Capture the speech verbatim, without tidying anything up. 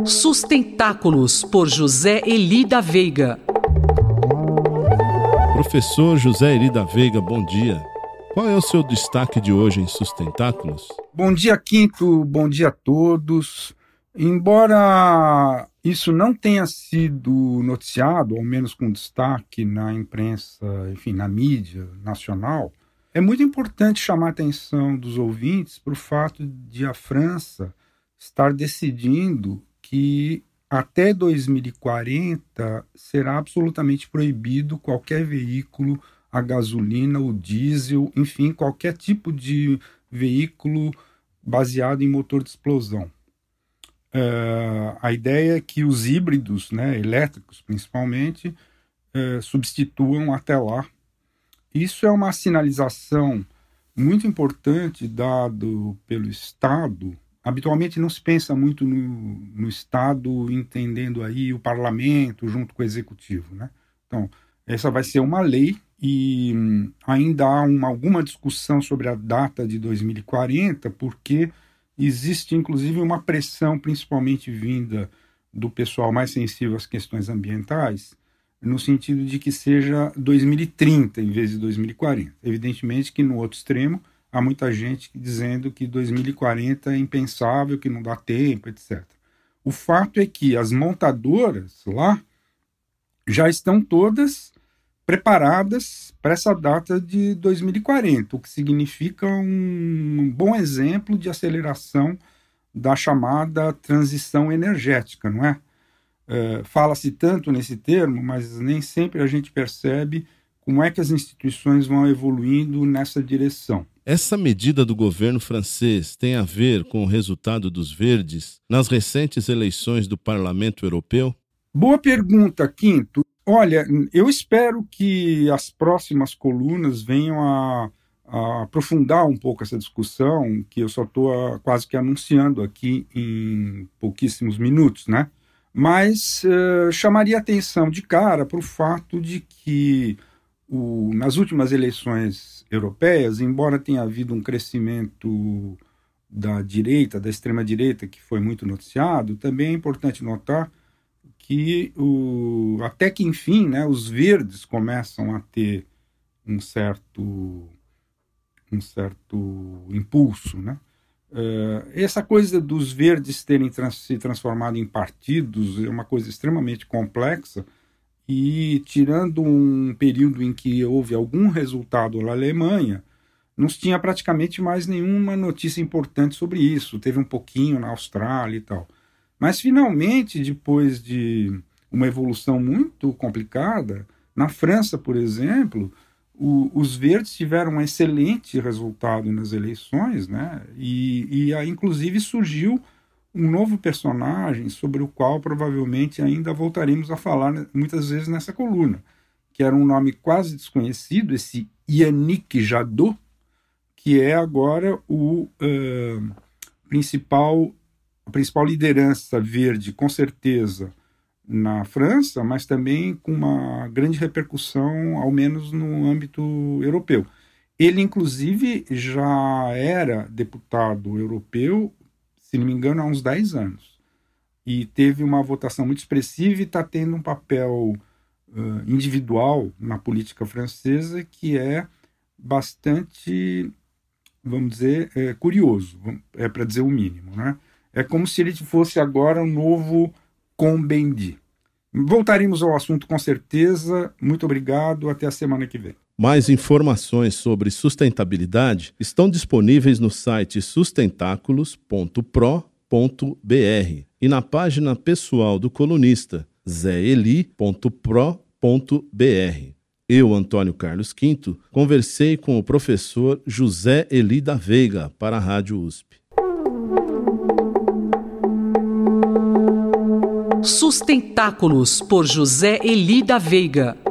Sustentáculos, por José Eli da Veiga. Professor José Eli da Veiga, bom dia. Qual é o seu destaque de hoje em Sustentáculos? Bom dia, Quinto. Bom dia a todos. Embora isso não tenha sido noticiado, ao menos com destaque na imprensa, enfim, na mídia nacional, é muito importante chamar a atenção dos ouvintes para o fato de a França estar decidindo que até dois mil e quarenta será absolutamente proibido qualquer veículo a gasolina ou diesel, enfim, qualquer tipo de veículo baseado em motor de explosão. Uh, a ideia é que os híbridos, né, elétricos principalmente, uh, substituam até lá. Isso é uma sinalização muito importante dado pelo Estado. Habitualmente não se pensa muito no, no Estado, entendendo aí o parlamento junto com o executivo, né? Então, essa vai ser uma lei e hum, ainda há uma, alguma discussão sobre a data de dois mil e quarenta, porque existe inclusive uma pressão, principalmente vinda do pessoal mais sensível às questões ambientais, no sentido de que seja dois mil e trinta em vez de dois mil e quarenta. Evidentemente que no outro extremo, há muita gente dizendo que dois mil e quarenta é impensável, que não dá tempo, etcétera. O fato é que as montadoras lá já estão todas preparadas para essa data de dois mil e quarenta, o que significa um bom exemplo de aceleração da chamada transição energética, não é? É, fala-se tanto nesse termo, mas nem sempre a gente percebe como é que as instituições vão evoluindo nessa direção. Essa medida do governo francês tem a ver com o resultado dos verdes nas recentes eleições do Parlamento Europeu? Boa pergunta, Quinto. Olha, eu espero que as próximas colunas venham a, a aprofundar um pouco essa discussão, que eu só estou quase que anunciando aqui em pouquíssimos minutos, né? Mas uh, chamaria atenção de cara para o fato de que o, nas últimas eleições europeias, embora tenha havido um crescimento da direita, da extrema-direita, que foi muito noticiado, também é importante notar que o, até que enfim, né, os verdes começam a ter um certo, um certo impulso, né? Uh, essa coisa dos verdes terem trans, se transformado em partidos é uma coisa extremamente complexa e, tirando um período em que houve algum resultado na Alemanha, não se tinha praticamente mais nenhuma notícia importante sobre isso. Teve um pouquinho na Austrália e tal. Mas, finalmente, depois de uma evolução muito complicada, na França, por exemplo, o, os verdes tiveram um excelente resultado nas eleições, né? E, e inclusive surgiu um novo personagem sobre o qual provavelmente ainda voltaremos a falar muitas vezes nessa coluna, que era um nome quase desconhecido, esse Yannick Jadot, que é agora o uh, principal a principal liderança verde, com certeza, na França, mas também com uma grande repercussão, ao menos no âmbito europeu. Ele, inclusive, já era deputado europeu, se não me engano, há uns dez anos. E teve uma votação muito expressiva e está tendo um papel uh, individual na política francesa que é bastante, vamos dizer, é, curioso, é para dizer o mínimo, né? É como se ele fosse agora um novo Cohn-Bendit. Voltaremos ao assunto com certeza. Muito obrigado. Até a semana que vem. Mais informações sobre sustentabilidade estão disponíveis no site sustentáculos ponto pro ponto br e na página pessoal do colunista zé eli ponto pro ponto br. Eu, Antônio Carlos Quinto, conversei com o professor José Eli da Veiga para a Rádio U S P. Sustentáculos, por José Eli da Veiga.